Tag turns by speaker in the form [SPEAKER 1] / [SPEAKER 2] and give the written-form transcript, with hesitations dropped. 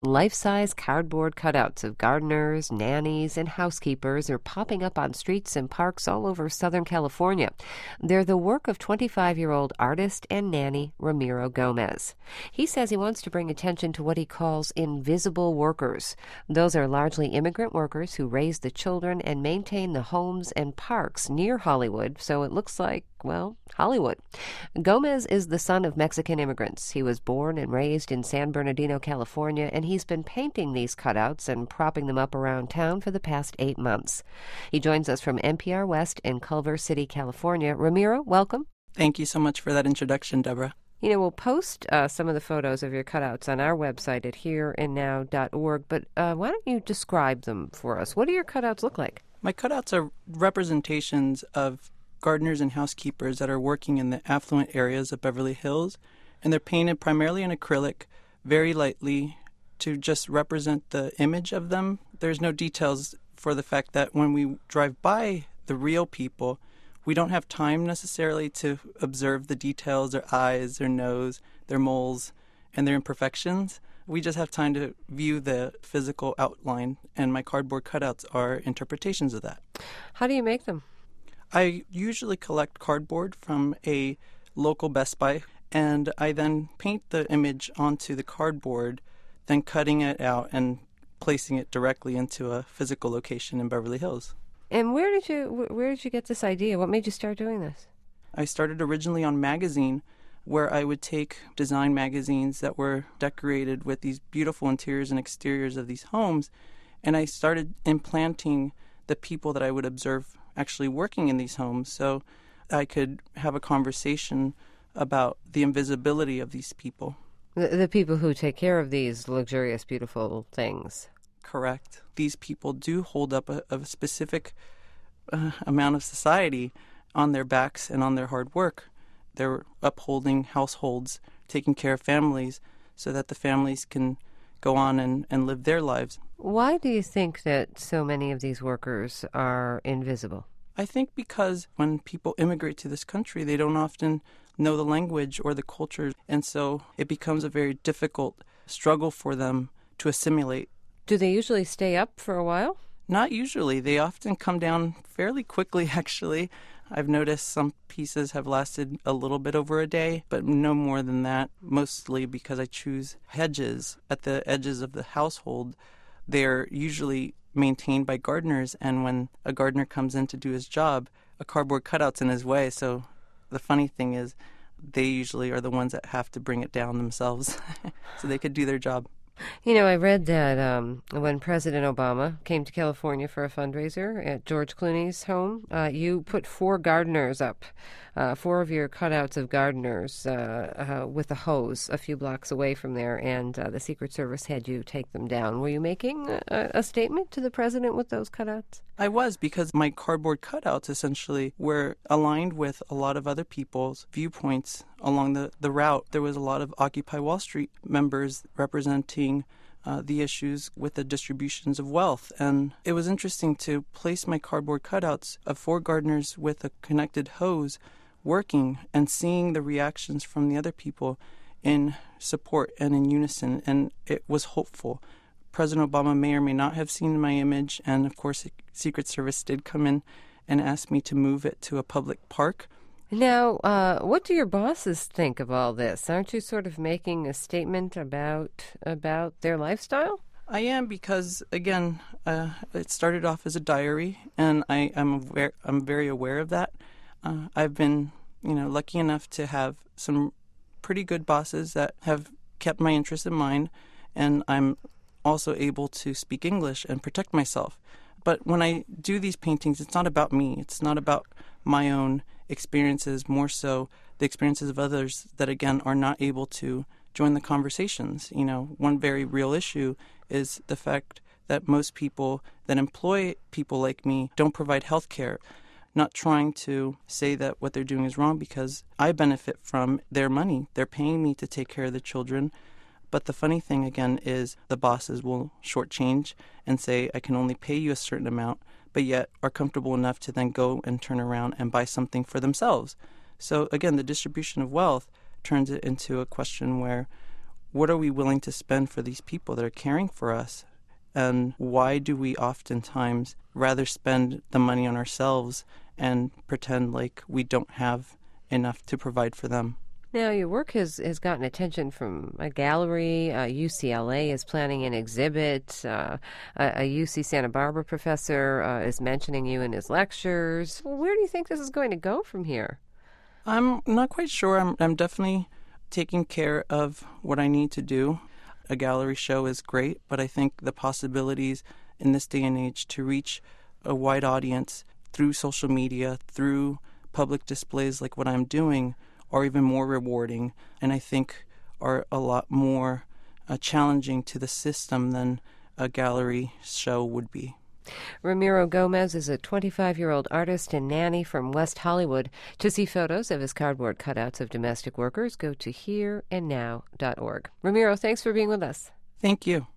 [SPEAKER 1] Life-size cardboard cutouts of gardeners, nannies, and housekeepers are popping up on streets and parks all over Southern California. They're the work of 25-year-old artist and nanny Ramiro Gomez. He says he wants to bring attention to what he calls invisible workers. Those are largely immigrant workers who raise the children and maintain the homes and parks near Hollywood, so it looks like, well, Hollywood. Gomez is the son of Mexican immigrants. He was born and raised in San Bernardino, California, and he's been painting these cutouts and propping them up around town for the past 8 months. He joins us from NPR West in Culver City, California. Ramiro, welcome.
[SPEAKER 2] Thank you so much for that introduction, Deborah.
[SPEAKER 1] We'll post some of the photos of your cutouts on our website at hereandnow.org, but why don't you describe them for us? What do your cutouts look like?
[SPEAKER 2] My cutouts are representations of gardeners and housekeepers that are working in the affluent areas of Beverly Hills, and they're painted primarily in acrylic, very lightly, to just represent the image of them. There's no details for the fact that when we drive by the real people, we don't have time necessarily to observe the details, their eyes, their nose, their moles, and their imperfections. We just have time to view the physical outline, and my cardboard cutouts are interpretations of that.
[SPEAKER 1] How do you make them?
[SPEAKER 2] I usually collect cardboard from a local Best Buy, and I then paint the image onto the cardboard, then cutting it out and placing it directly into a physical location in Beverly Hills.
[SPEAKER 1] And where did you get this idea? What made you start doing this?
[SPEAKER 2] I started originally on magazine, where I would take design magazines that were decorated with these beautiful interiors and exteriors of these homes, and I started implanting the people that I would observe actually working in these homes, so I could have a conversation about the invisibility of these people.
[SPEAKER 1] The people who take care of these luxurious, beautiful things.
[SPEAKER 2] Correct. These people do hold up a specific amount of society on their backs and on their hard work. They're upholding households, taking care of families, so that the families can go on and live their lives.
[SPEAKER 1] Why do you think that so many of these workers are invisible?
[SPEAKER 2] I think because when people immigrate to this country, they don't often know the language or the culture, and so it becomes a very difficult struggle for them to assimilate.
[SPEAKER 1] Do they usually stay up for a while?
[SPEAKER 2] Not usually. They often come down fairly quickly, actually. I've noticed some pieces have lasted a little bit over a day, but no more than that, mostly because I choose hedges at the edges of the household. They're usually maintained by gardeners, and when a gardener comes in to do his job, a cardboard cutout's in his way. So the funny thing is they usually are the ones that have to bring it down themselves so they could do their job.
[SPEAKER 1] I read that when President Obama came to California for a fundraiser at George Clooney's home, you put 4 gardeners up, 4 of your cutouts of gardeners with a hose a few blocks away from there, and the Secret Service had you take them down. Were you making a statement to the president with those cutouts?
[SPEAKER 2] I was, because my cardboard cutouts essentially were aligned with a lot of other people's viewpoints along the route. There was a lot of Occupy Wall Street members representing the issues with the distributions of wealth. And it was interesting to place my cardboard cutouts of 4 gardeners with a connected hose working and seeing the reactions from the other people in support and in unison. And it was hopeful. President Obama may or may not have seen my image, and of course, the Secret Service did come in and ask me to move it to a public park.
[SPEAKER 1] Now, what do your bosses think of all this? Aren't you sort of making a statement about their lifestyle?
[SPEAKER 2] I am, because, again, it started off as a diary, and I'm very aware of that. I've been, lucky enough to have some pretty good bosses that have kept my interest in mind, and I'm also able to speak English and protect myself. But when I do these paintings, it's not about me. It's not about my own experiences, more so the experiences of others that, again, are not able to join the conversations. One very real issue is the fact that most people that employ people like me don't provide health care. Not trying to say that what they're doing is wrong, because I benefit from their money. They're paying me to take care of the children. But the funny thing, again, is the bosses will shortchange and say, I can only pay you a certain amount, but yet are comfortable enough to then go and turn around and buy something for themselves. So, again, the distribution of wealth turns it into a question where what are we willing to spend for these people that are caring for us? And why do we oftentimes rather spend the money on ourselves and pretend like we don't have enough to provide for them?
[SPEAKER 1] Now, your work has gotten attention from a gallery. UCLA is planning an exhibit. A UC Santa Barbara professor is mentioning you in his lectures. Well, where do you think this is going to go from here?
[SPEAKER 2] I'm not quite sure. I'm definitely taking care of what I need to do. A gallery show is great, but I think the possibilities in this day and age to reach a wide audience through social media, through public displays like what I'm doing, are even more rewarding, and I think are a lot more challenging to the system than a gallery show would be.
[SPEAKER 1] Ramiro Gomez is a 25-year-old artist and nanny from West Hollywood. To see photos of his cardboard cutouts of domestic workers, go to hereandnow.org. Ramiro, thanks for being with us.
[SPEAKER 2] Thank you.